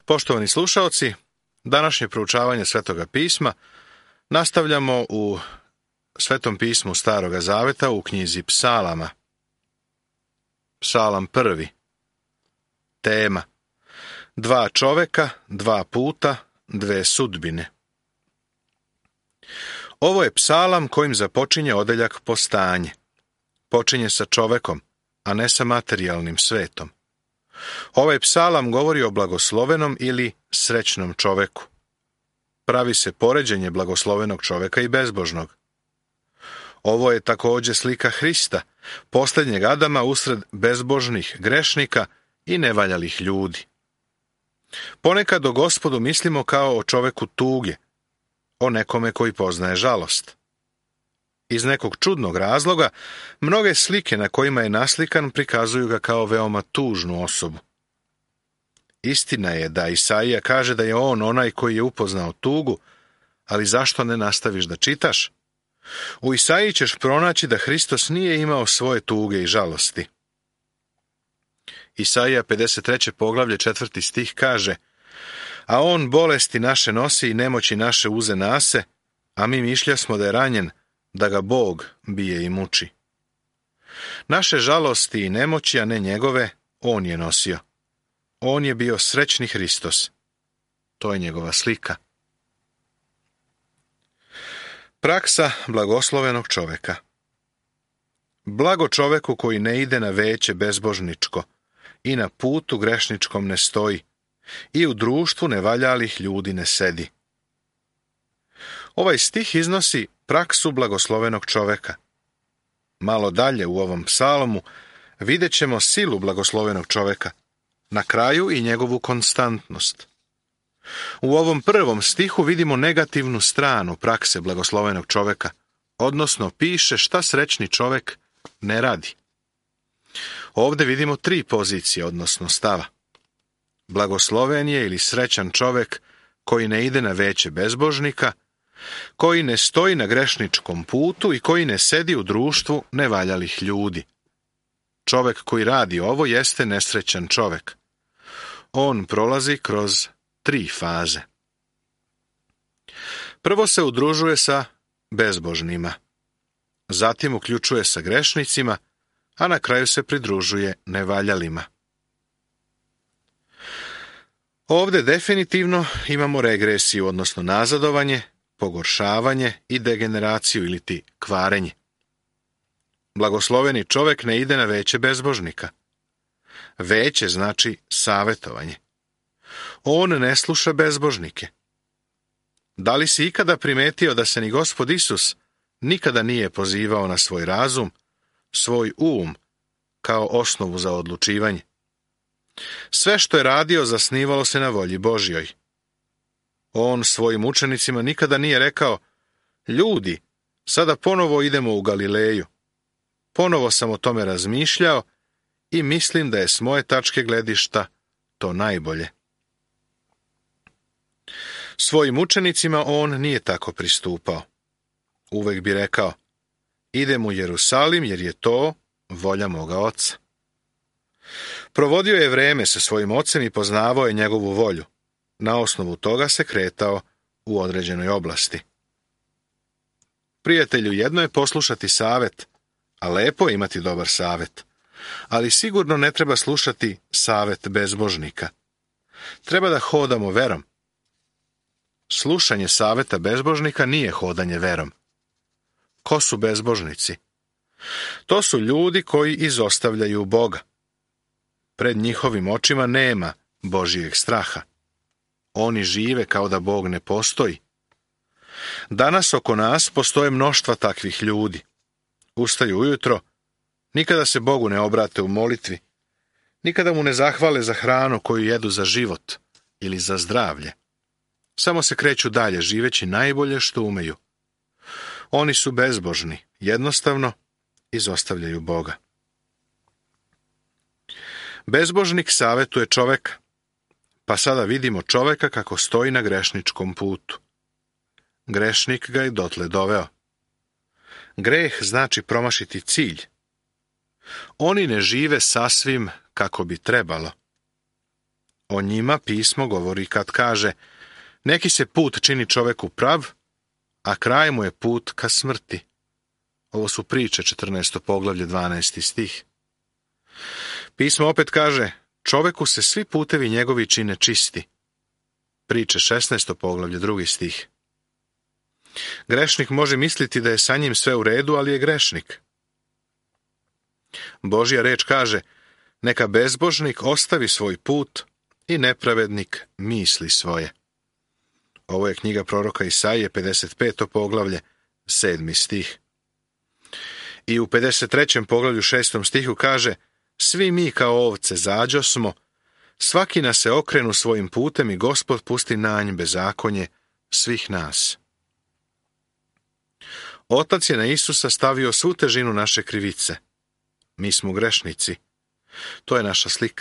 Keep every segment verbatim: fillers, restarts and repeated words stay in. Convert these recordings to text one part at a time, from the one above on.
Poštovani slušaoci, današnje proučavanje Svetoga pisma nastavljamo u Svetom pismu Staroga Zaveta u knjizi Psalama. Psalam prvi. Tema: dva čoveka, dva puta, dve sudbine. Ovo je psalam kojim započinje odeljak Postanje. Počinje sa čovekom, a ne sa materijalnim svetom. Ovaj psalam govori o blagoslovenom ili srećnom čoveku. Pravi se poređenje blagoslovenog čoveka i bezbožnog. Ovo je također slika Hrista, posljednjeg Adama usred bezbožnih grešnika i nevaljalih ljudi. Ponekad o Gospodu mislimo kao o čoveku tuge, o nekome koji poznaje žalost. Iz nekog čudnog razloga, mnoge slike na kojima je naslikan prikazuju ga kao veoma tužnu osobu. Istina je da Isaija kaže da je on onaj koji je upoznao tugu, ali zašto ne nastaviš da čitaš? U Isaiji ćeš pronaći da Hristos nije imao svoje tuge i žalosti. Isaija pedeset treće poglavlje četvrti stih kaže: A on bolesti naše nosi i nemoći naše uze nase, a mi mišljasmo da je ranjen, da ga Bog bije i muči. Naše žalosti i nemoći, a ne njegove, on je nosio. On je bio srećni Hristos. To je njegova slika. Praksa blagoslovenog čoveka. Blago čoveku koji ne ide na veće bezbožničko i na putu grešničkom ne stoji i u društvu nevaljalih ljudi ne sedi. Ovaj stih iznosi praksu blagoslovenog čoveka. Malo dalje u ovom psalomu vidjet ćemo silu blagoslovenog čoveka, na kraju i njegovu konstantnost. U ovom prvom stihu vidimo negativnu stranu prakse blagoslovenog čoveka, odnosno piše šta srećni čovek ne radi. Ovdje vidimo tri pozicije, odnosno stava. Blagosloven je ili srećan čovek koji ne ide na veće bezbožnika, koji ne stoji na grešničkom putu i koji ne sedi u društvu nevaljalih ljudi. Čovek koji radi ovo jeste nesrećan čovek. On prolazi kroz tri faze. Prvo se udružuje sa bezbožnima, zatim uključuje sa grešnicima, a na kraju se pridružuje nevaljalima. Ovdje definitivno imamo regresiju, odnosno nazadovanje, pogoršavanje i degeneraciju ili ti kvarenje. Blagosloveni čovek ne ide na veće bezbožnika. Veće znači savjetovanje. On ne sluša bezbožnike. Da li si ikada primetio da se ni Gospod Isus nikada nije pozivao na svoj razum, svoj um, kao osnovu za odlučivanje? Sve što je radio zasnivalo se na volji Božjoj. On svojim učenicima nikada nije rekao: Ljudi, sada ponovo idemo u Galileju. Ponovo sam o tome razmišljao i mislim da je s moje tačke gledišta to najbolje. Svojim učenicima on nije tako pristupao. Uvek bi rekao: Idem u Jerusalim jer je to volja moga oca. Provodio je vreme sa svojim ocem i poznavao je njegovu volju. Na osnovu toga se kretao u određenoj oblasti. Prijatelju, jedno je poslušati savet, a lepo je imati dobar savet, ali sigurno ne treba slušati savet bezbožnika. Treba da hodamo verom. Slušanje saveta bezbožnika nije hodanje verom. Ko su bezbožnici? To su ljudi koji izostavljaju Boga. Pred njihovim očima nema Božijeg straha. Oni žive kao da Bog ne postoji. Danas oko nas postoje mnoštva takvih ljudi. Ustaju ujutro, nikada se Bogu ne obrate u molitvi, nikada mu ne zahvale za hranu koju jedu za život ili za zdravlje. Samo se kreću dalje, živeći najbolje što umeju. Oni su bezbožni, jednostavno izostavljaju Boga. Bezbožnik savjetuje čoveka, pa sada vidimo čoveka kako stoji na grešničkom putu. Grešnik ga je dotle doveo. Greh znači promašiti cilj. Oni ne žive sasvim kako bi trebalo. O njima pismo govori kad kaže: neki se put čini čoveku prav, a kraj mu je put ka smrti. Ovo su priče, četrnaesto poglavlje, dvanaesti stih. Pismo opet kaže: čoveku se svi putevi njegovi čine čisti. Priče, šesnaesto poglavlje, drugi stih. Grešnik može misliti da je sa njim sve u redu, ali je grešnik. Božja reč kaže: neka bezbožnik ostavi svoj put i nepravednik misli svoje. Ovo je knjiga proroka Isaije, pedeset peto poglavlje, sedmi stih. I u pedeset trećem poglavlju, šestom stihu kaže: svi mi kao ovce zađosmo, svaki nas se okrenu svojim putem i Gospod pusti nanj bezakonje svih nas. Otac je na Isusa stavio svu težinu naše krivice. Mi smo grešnici. To je naša slika.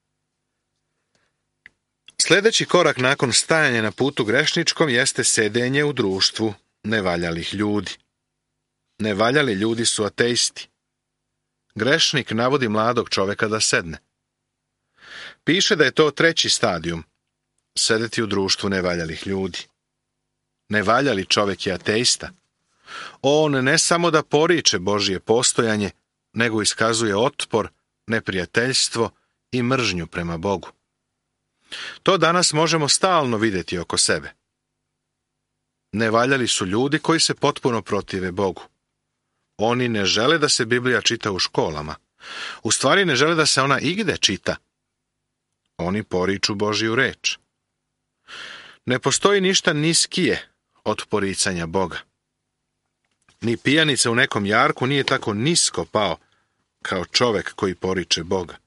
Sljedeći korak nakon stajanja na putu grešničkom jeste sedenje u društvu nevaljalih ljudi. Nevaljali ljudi su ateisti. Grešnik navodi mladog čoveka da sedne. Piše da je to treći stadijum, sedeti u društvu nevaljalih ljudi. Nevaljali čovek je ateista. On ne samo da poriče Božje postojanje, nego iskazuje otpor, neprijateljstvo i mržnju prema Bogu. To danas možemo stalno vidjeti oko sebe. Nevaljali su ljudi koji se potpuno protive Bogu. Oni ne žele da se Biblija čita u školama. U stvari ne žele da se ona igde čita. Oni poriču Božju reč. Ne postoji ništa niskije od poricanja Boga. Ni pijanica u nekom jarku nije tako nisko pao kao čovek koji poriče Boga.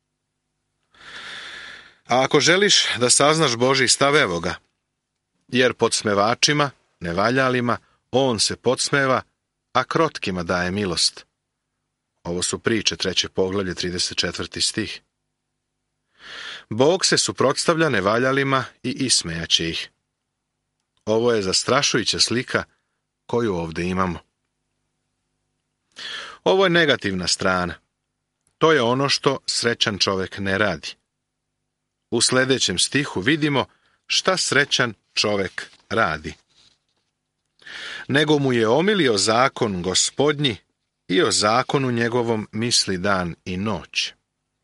A ako želiš da saznaš Božji stav, evo ga. Jer podsmevačima, nevaljalima, on se podsmeva, a krotkima daje milost. Ovo su priče, treće poglavlje, trideset četvrti stih. Bog se suprotstavlja nevaljalima i ismejaće ih. Ovo je zastrašujuća slika koju ovdje imamo. Ovo je negativna strana. To je ono što srećan čovjek ne radi. U sljedećem stihu vidimo šta srećan čovjek radi. Nego mu je omilio zakon Gospodnji i o zakonu njegovom misli dan i noć.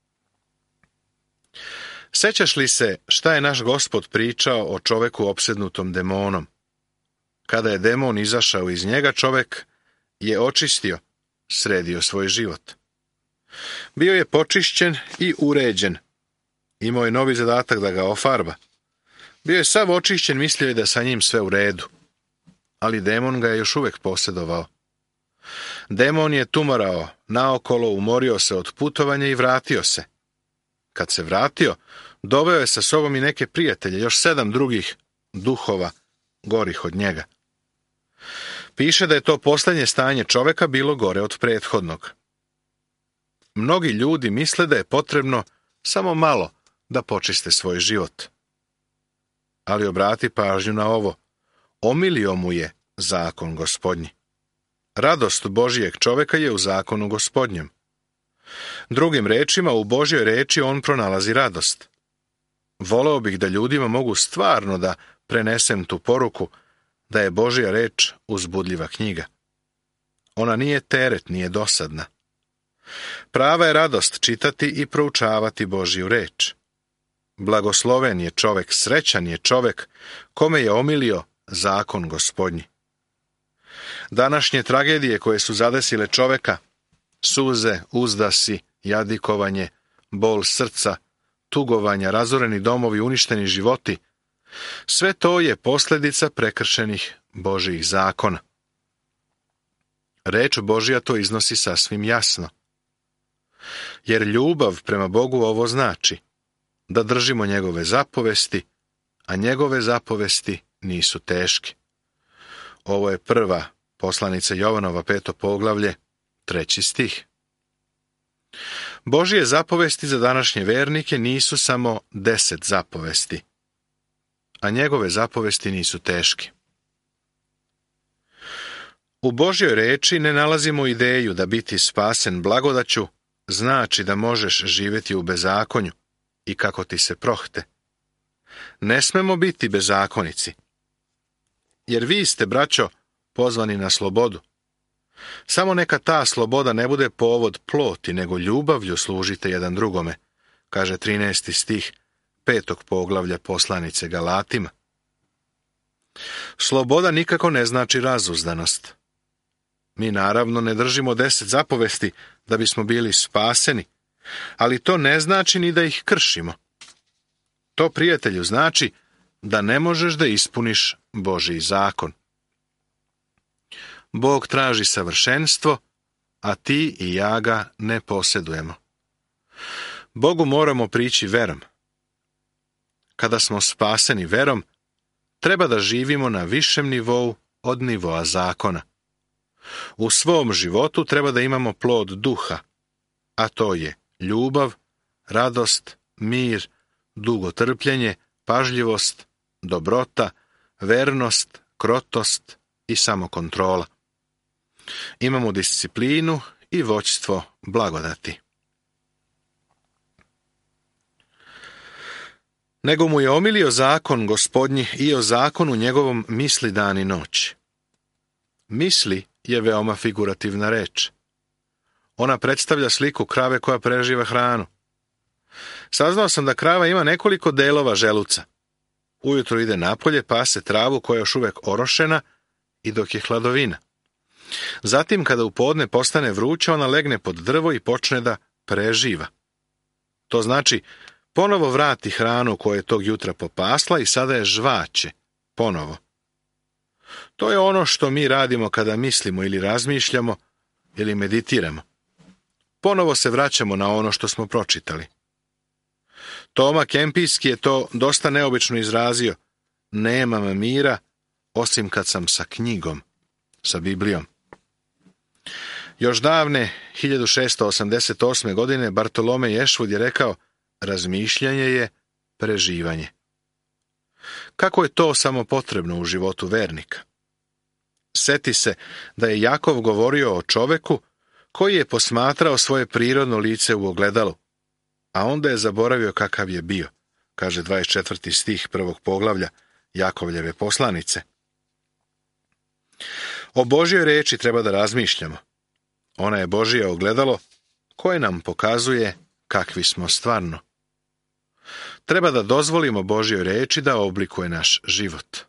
Sećaš li se šta je naš Gospod pričao o čoveku opsednutom demonom? Kada je demon izašao iz njega, čovek je očistio, sredio svoj život. Bio je počišćen i uređen. Imao je novi zadatak da ga ofarba. Bio je sav očišćen, mislio je da sa njim sve u redu. Ali demon ga je još uvek posjedovao. Demon je tumarao naokolo, umorio se od putovanja i vratio se. Kad se vratio, doveo je sa sobom i neke prijatelje, još sedam drugih duhova gorih od njega. Piše da je to posljednje stanje čoveka bilo gore od prethodnog. Mnogi ljudi misle da je potrebno samo malo da počiste svoj život. Ali obrati pažnju na ovo. Omilio mu je zakon Gospodnji. Radost Božijeg čoveka je u zakonu Gospodnjem. Drugim rečima, u Božjoj reči on pronalazi radost. Voleo bih da ljudima mogu stvarno da prenesem tu poruku da je Božja reč uzbudljiva knjiga. Ona nije teret, nije dosadna. Prava je radost čitati i proučavati Božju reč. Blagosloven je čovek, srećan je čovek kome je omilio zakon Gospodnji. Današnje tragedije koje su zadesile čoveka, suze, uzdasi, jadikovanje, bol srca, tugovanja, razoreni domovi, uništeni životi, sve to je posljedica prekršenih Božjih zakona. Reč Božja to iznosi sasvim jasno. Jer ljubav prema Bogu ovo znači da držimo njegove zapovesti, a njegove zapovesti nisu teške. Ovo je prva poslanica Jovanova, peto poglavlje, treći stih. Božje zapovesti za današnje vernike nisu samo deset zapovesti, a njegove zapovesti nisu teške. U Božjoj reči ne nalazimo ideju da biti spasen blagodaću znači da možeš živjeti u bezakonju i kako ti se prohte. Ne smemo biti bezakonici, jer vi ste, braćo, pozvani na slobodu. Samo neka ta sloboda ne bude povod ploti, nego ljubavlju služite jedan drugome, kaže trinaesti stih petog poglavlja poslanice Galatima. Sloboda nikako ne znači razuzdanost. Mi naravno ne držimo deset zapovesti da bismo bili spaseni, ali to ne znači ni da ih kršimo. To, prijatelju, znači da ne možeš da ispuniš Božji zakon. Bog traži savršenstvo, a ti i ja ga ne posjedujemo. Bogu moramo prići verom. Kada smo spaseni verom, treba da živimo na višem nivou od nivoa zakona. U svom životu treba da imamo plod duha, a to je ljubav, radost, mir, dugotrpljenje, pažljivost, dobrota, vernost, krotost i samokontrola. Imamo disciplinu i vođstvo blagodati. Nego mu je omilio zakon Gospodnji i o zakonu njegovom misli dan i noć. Misli je veoma figurativna reč. Ona predstavlja sliku krave koja preživa hranu. Saznao sam da krava ima nekoliko delova želuca. Ujutro ide napolje, pase travu koja je još uvek orošena i dok je hladovina. Zatim, kada u podne postane vruća, ona legne pod drvo i počne da preživa. To znači, ponovo vrati hranu koju je tog jutra popasla i sada je žvaće, ponovo. To je ono što mi radimo kada mislimo ili razmišljamo ili meditiramo. Ponovo se vraćamo na ono što smo pročitali. Toma Kempijski je to dosta neobično izrazio. Nemam mira, osim kad sam sa knjigom, sa Biblijom. Još davne, hiljadu šesto osamdeset osme. godine, Bartolome Ješvud je rekao, razmišljanje je preživanje. Kako je to samo potrebno u životu vernika? Seti se da je Jakov govorio o čoveku koji je posmatrao svoje prirodno lice u ogledalu, a onda je zaboravio kakav je bio, kaže dvadeset četvrti stih prvog poglavlja Jakovljeve poslanice. O Božjoj reči treba da razmišljamo. Ona je Božje ogledalo koje nam pokazuje kakvi smo stvarno. Treba da dozvolimo Božjoj reči da oblikuje naš život.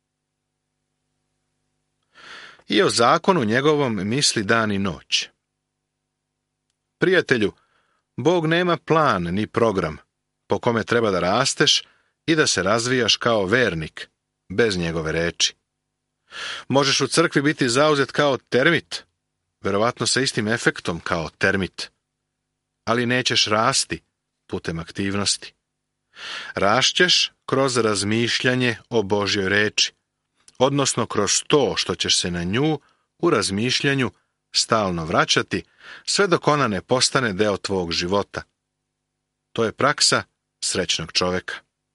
I o zakonu njegovom misli dan i noć. Prijatelju, Bog nema plan ni program po kome treba da rasteš i da se razvijaš kao vernik, bez njegove reči. Možeš u crkvi biti zauzet kao termit, verovatno sa istim efektom kao termit, ali nećeš rasti putem aktivnosti. Rašćeš kroz razmišljanje o Božjoj reči, odnosno kroz to što ćeš se na nju u razmišljanju stalno vraćati, sve dok ona ne postane deo tvog života. To je praksa srećnog čoveka.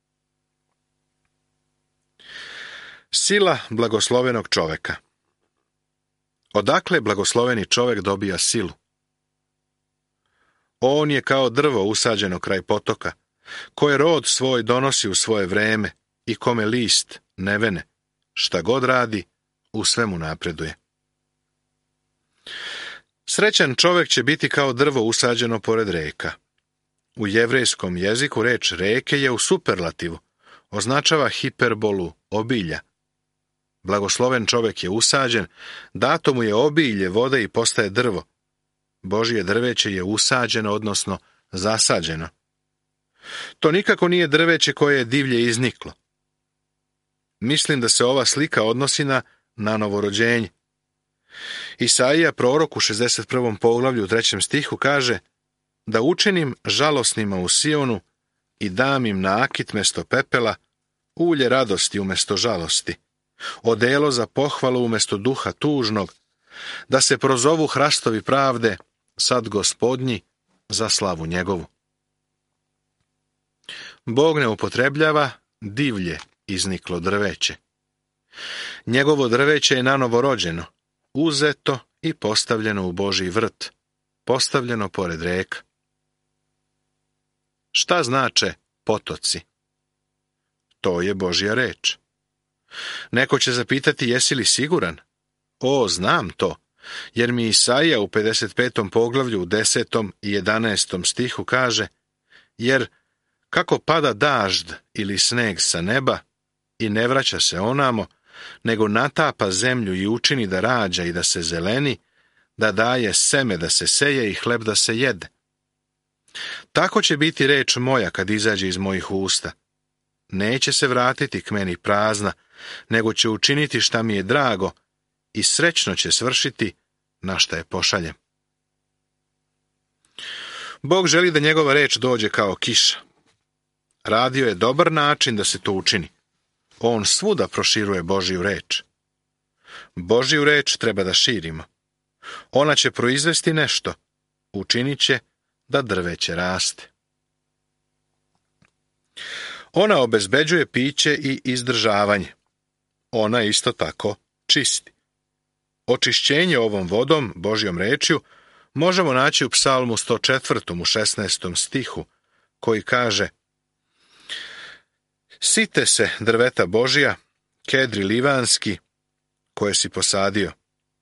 Sila blagoslovenog čoveka. Odakle blagosloveni čovek dobija silu? On je kao drvo usađeno kraj potoka, koje rod svoj donosi u svoje vreme i kome list ne vene, šta god radi, u svemu napreduje. Srećan čovek će biti kao drvo usađeno pored reka. U jevrejskom jeziku reč reke je u superlativu, označava hiperbolu, obilja. Blagosloven čovek je usađen, dato mu je obilje vode i postaje drvo. Božje drveće je usađeno, odnosno zasađeno. To nikako nije drveće koje je divlje izniklo. Mislim da se ova slika odnosi na, na novorođenje. Isaija, prorok u šezdeset prvom poglavlju u trećem stihu kaže da učinim žalosnima u Sionu i dam im nakit mesto pepela, ulje radosti umesto žalosti, odelo za pohvalu umesto duha tužnog, da se prozovu hrastovi pravde, sad Gospodnji, za slavu njegovu. Bog ne upotrebljava divlje izniklo drveće. Njegovo drveće je nanovo rođeno, uzeto i postavljeno u Božji vrt, postavljeno pored reka. Šta znače potoci. To je Božja reč. Neko će zapitati, jesi li siguran? O, znam to, jer mi Isaija u pedeset petom poglavlju u desetom i jedanaestom stihu kaže, jer kako pada dažd ili sneg sa neba i ne vraća se onamo, nego natapa zemlju i učini da rađa i da se zeleni, da daje seme da se seje i hleb da se jede. Tako će biti reč moja kad izađe iz mojih usta. Neće se vratiti k meni prazna, nego će učiniti šta mi je drago i srećno će svršiti na šta je pošaljem. Bog želi da njegova reč dođe kao kiša. Radio je dobar način da se to učini. On svuda proširuje Božju reč. Božju reč treba da širimo. Ona će proizvesti nešto, učinit će da drveće raste. Ona obezbeđuje piće i izdržavanje. Ona isto tako čisti. Očišćenje ovom vodom, Božjom rečju, možemo naći u Psalmu sto četvrtom u šesnaestom stihu, koji kaže: Site se drveta Božja, kedri livanski, koje si posadio.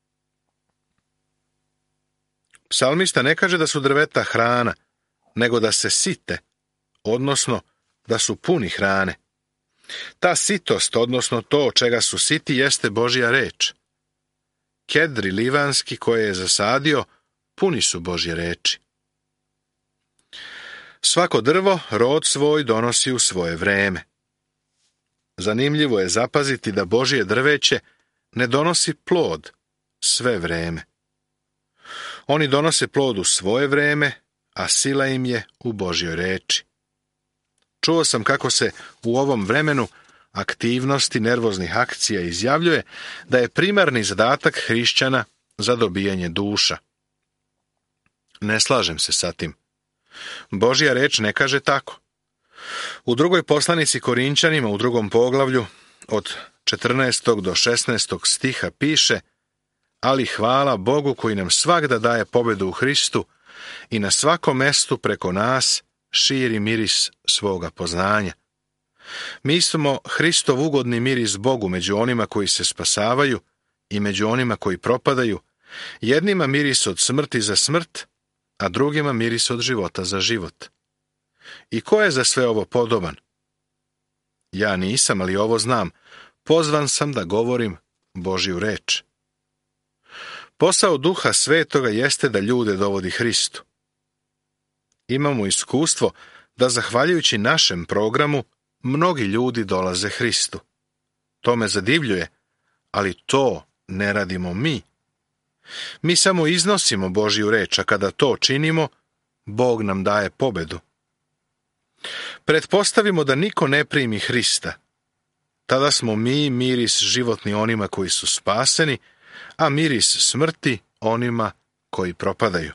Psalmista ne kaže da su drveta hrana, nego da se site, odnosno da su puni hrane. Ta sitost, odnosno to čega su siti, jeste Božja reč. Kedri livanski koje je zasadio, puni su Božje reči. Svako drvo rod svoj donosi u svoje vreme. Zanimljivo je zapaziti da Božje drveće ne donosi plod sve vreme. Oni donose plod u svoje vreme, a sila im je u Božjoj reči. Čuo sam kako se u ovom vremenu aktivnosti nervoznih akcija izjavljuje da je primarni zadatak hrišćana za dobijanje duša. Ne slažem se sa tim. Božja reč ne kaže tako. U drugoj poslanici Korinćanima u drugom poglavlju od četrnaestog do šesnaestog stiha piše: ali hvala Bogu koji nam svagda daje pobedu u Hristu i na svakom mestu preko nas širi miris svoga poznanja. Mi smo Hristov ugodni miris Bogu među onima koji se spasavaju i među onima koji propadaju, jednima miris od smrti za smrt, a drugima miris od života za život. I ko je za sve ovo podoban? Ja nisam, ali ovo znam. Pozvan sam da govorim Božju reč. Posao Duha Svetoga jeste da ljude dovodi Hristu. Imamo iskustvo da, zahvaljujući našem programu, mnogi ljudi dolaze Hristu. To me zadivljuje, ali to ne radimo mi. Mi samo iznosimo Božju reč, a kada to činimo, Bog nam daje pobedu. Pretpostavimo da niko ne primi Hrista. Tada smo mi miris životni onima koji su spaseni, a miris smrti onima koji propadaju.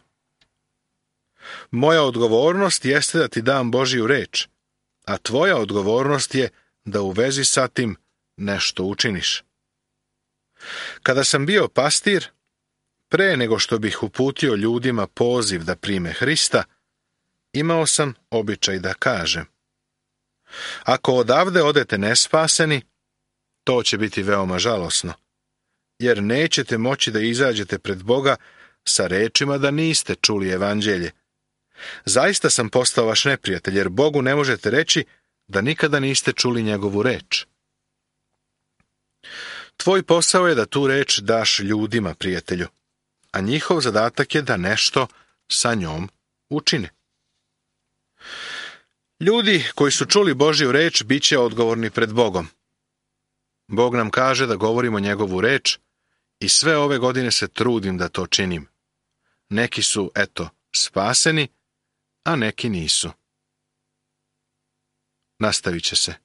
Moja odgovornost jeste da ti dam Božju reč, a tvoja odgovornost je da u vezi sa tim nešto učiniš. Kada sam bio pastir, pre nego što bih uputio ljudima poziv da prime Hrista, imao sam običaj da kažem: ako odavde odete nespaseni, to će biti veoma žalosno, jer nećete moći da izađete pred Boga sa rečima da niste čuli evanđelje. Zaista sam postao vaš neprijatelj, jer Bogu ne možete reći da nikada niste čuli njegovu reč. Tvoj posao je da tu reč daš ljudima, prijatelju, a njihov zadatak je da nešto sa njom učine. Ljudi koji su čuli Božju reč bit će odgovorni pred Bogom. Bog nam kaže da govorimo njegovu reč i sve ove godine se trudim da to činim. Neki su, eto, spaseni, a neki nisu. Nastavit će se.